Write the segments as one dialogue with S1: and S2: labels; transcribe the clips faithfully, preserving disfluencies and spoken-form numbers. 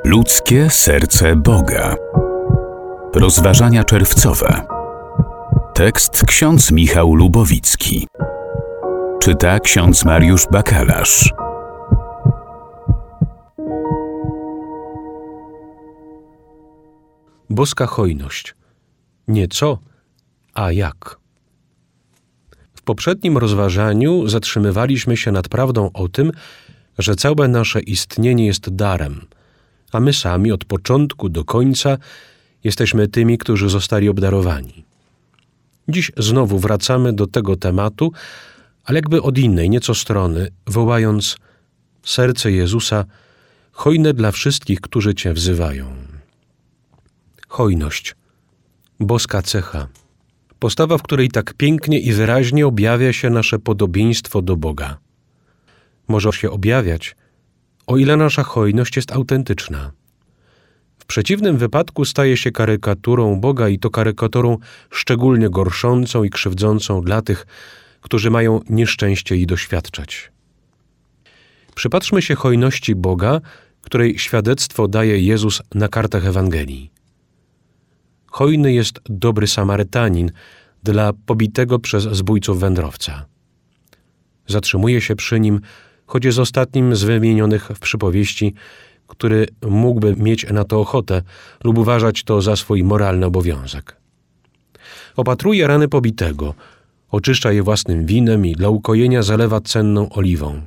S1: Ludzkie serce Boga. Rozważania czerwcowe. Tekst ksiądz Michał Lubowicki. Czyta ksiądz Mariusz Bakalarz.
S2: Boska hojność. Nie co, a jak. W poprzednim rozważaniu zatrzymywaliśmy się nad prawdą o tym, że całe nasze istnienie jest darem, a my sami od początku do końca jesteśmy tymi, którzy zostali obdarowani. Dziś znowu wracamy do tego tematu, ale jakby od innej nieco strony, wołając: serce Jezusa, hojne dla wszystkich, którzy Cię wzywają. Hojność. Boska cecha. Postawa, w której tak pięknie i wyraźnie objawia się nasze podobieństwo do Boga. Może się objawiać, o ile nasza hojność jest autentyczna. W przeciwnym wypadku staje się karykaturą Boga i to karykaturą szczególnie gorszącą i krzywdzącą dla tych, którzy mają nieszczęście jej doświadczać. Przypatrzmy się hojności Boga, której świadectwo daje Jezus na kartach Ewangelii. Hojny jest dobry Samarytanin dla pobitego przez zbójców wędrowca. Zatrzymuje się przy nim, choć jest ostatnim z wymienionych w przypowieści, który mógłby mieć na to ochotę lub uważać to za swój moralny obowiązek. Opatruje rany pobitego, oczyszcza je własnym winem i dla ukojenia zalewa cenną oliwą.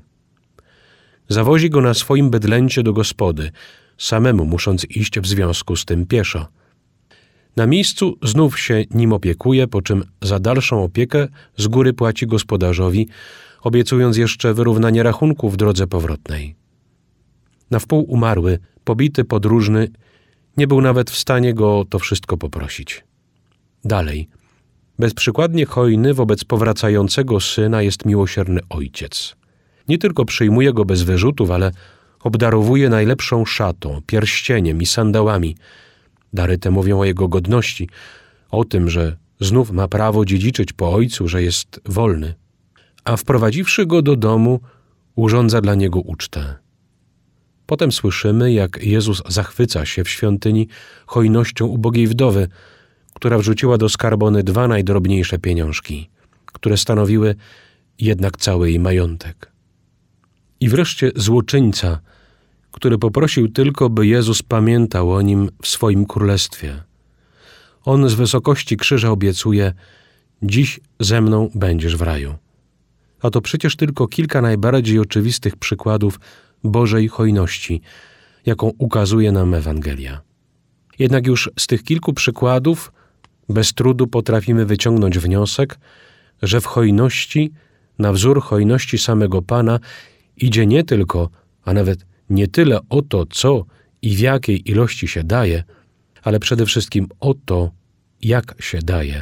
S2: Zawozi go na swoim bydlęcie do gospody, samemu musząc iść w związku z tym pieszo. Na miejscu znów się nim opiekuje, po czym za dalszą opiekę z góry płaci gospodarzowi, obiecując jeszcze wyrównanie rachunku w drodze powrotnej. Na wpół umarły, pobity podróżny nie był nawet w stanie go o to wszystko poprosić. Dalej. Bezprzykładnie hojny wobec powracającego syna jest miłosierny ojciec. Nie tylko przyjmuje go bez wyrzutów, ale obdarowuje najlepszą szatą, pierścieniem i sandałami. Dary te mówią o jego godności, o tym, że znów ma prawo dziedziczyć po ojcu, że jest wolny. A wprowadziwszy go do domu, urządza dla niego ucztę. Potem słyszymy, jak Jezus zachwyca się w świątyni hojnością ubogiej wdowy, która wrzuciła do skarbony dwa najdrobniejsze pieniążki, które stanowiły jednak cały jej majątek. I wreszcie złoczyńca, który poprosił tylko, by Jezus pamiętał o nim w swoim królestwie. On z wysokości krzyża obiecuje: dziś ze mną będziesz w raju. A to przecież tylko kilka najbardziej oczywistych przykładów Bożej hojności, jaką ukazuje nam Ewangelia. Jednak już z tych kilku przykładów bez trudu potrafimy wyciągnąć wniosek, że w hojności, na wzór hojności samego Pana, idzie nie tylko, a nawet nie tyle o to, co i w jakiej ilości się daje, ale przede wszystkim o to, jak się daje.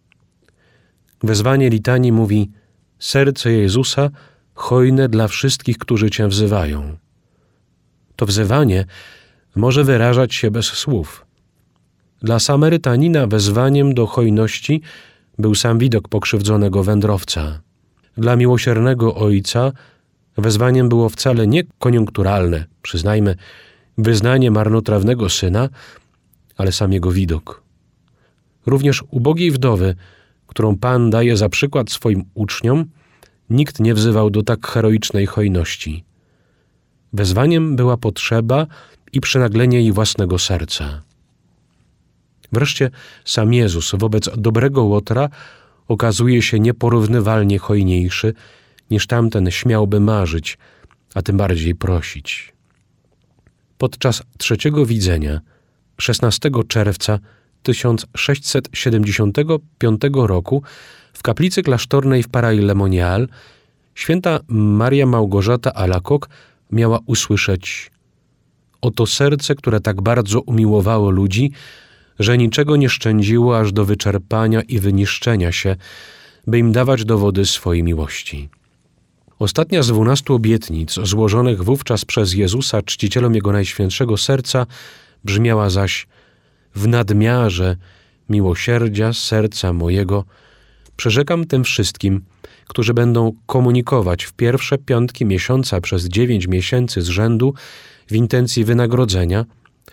S2: Wezwanie litanii mówi: serce Jezusa, hojne dla wszystkich, którzy Cię wzywają. To wzywanie może wyrażać się bez słów. Dla Samarytanina wezwaniem do hojności był sam widok pokrzywdzonego wędrowca. Dla miłosiernego ojca wezwaniem było wcale nie koniunkturalne, przyznajmy, wyznanie marnotrawnego syna, ale sam jego widok. Również ubogiej wdowy, którą Pan daje za przykład swoim uczniom, nikt nie wzywał do tak heroicznej hojności. Wezwaniem była potrzeba i przynaglenie jej własnego serca. Wreszcie sam Jezus wobec dobrego łotra okazuje się nieporównywalnie hojniejszy, niż tamten śmiałby marzyć, a tym bardziej prosić. Podczas trzeciego widzenia, szesnastego czerwca tysiąc sześćset siedemdziesiątego piątego roku, w kaplicy klasztornej w Paray-le-Monial święta Maria Małgorzata Alacoque miała usłyszeć: oto serce, które tak bardzo umiłowało ludzi, że niczego nie szczędziło aż do wyczerpania i wyniszczenia się, by im dawać dowody swojej miłości. Ostatnia z dwunastu obietnic złożonych wówczas przez Jezusa czcicielom Jego Najświętszego Serca brzmiała zaś: w nadmiarze miłosierdzia serca mojego przyrzekam tym wszystkim, którzy będą komunikować w pierwsze piątki miesiąca przez dziewięć miesięcy z rzędu w intencji wynagrodzenia,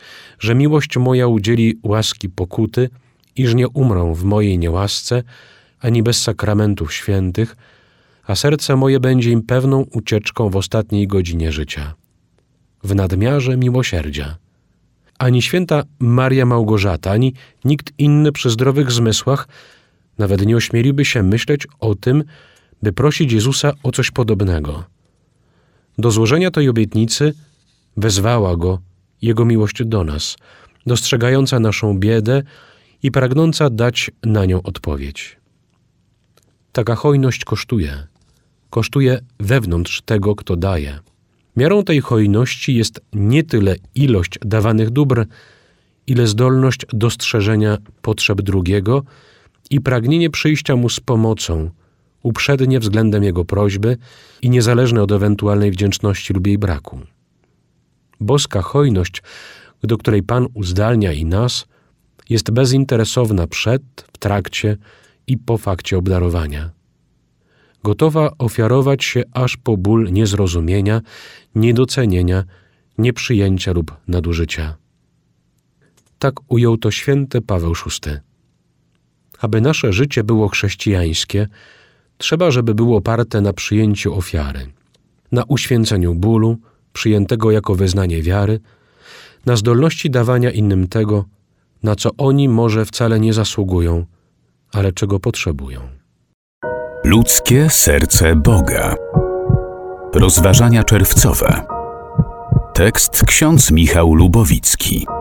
S2: że miłość moja udzieli łaski pokuty, iż nie umrą w mojej niełasce, ani bez sakramentów świętych, a serce moje będzie im pewną ucieczką w ostatniej godzinie życia. W nadmiarze miłosierdzia. Ani święta Maria Małgorzata, ani nikt inny przy zdrowych zmysłach nawet nie ośmieliby się myśleć o tym, by prosić Jezusa o coś podobnego. Do złożenia tej obietnicy wezwała Go Jego miłość do nas, dostrzegająca naszą biedę i pragnąca dać na nią odpowiedź. Taka hojność kosztuje. Kosztuje wewnątrz tego, kto daje. Miarą tej hojności jest nie tyle ilość dawanych dóbr, ile zdolność dostrzeżenia potrzeb drugiego i pragnienie przyjścia mu z pomocą, uprzednie względem jego prośby i niezależne od ewentualnej wdzięczności lub jej braku. Boska hojność, do której Pan uzdalnia i nas, jest bezinteresowna przed, w trakcie i po fakcie obdarowania. Gotowa ofiarować się aż po ból niezrozumienia, niedocenienia, nieprzyjęcia lub nadużycia. Tak ujął to święty Paweł szósty. Aby nasze życie było chrześcijańskie, trzeba, żeby było oparte na przyjęciu ofiary, na uświęceniu bólu, przyjętego jako wyznanie wiary, na zdolności dawania innym tego, na co oni może wcale nie zasługują, ale czego potrzebują.
S1: Ludzkie serce Boga. Rozważania czerwcowe. Tekst ksiądz Michał Lubowicki.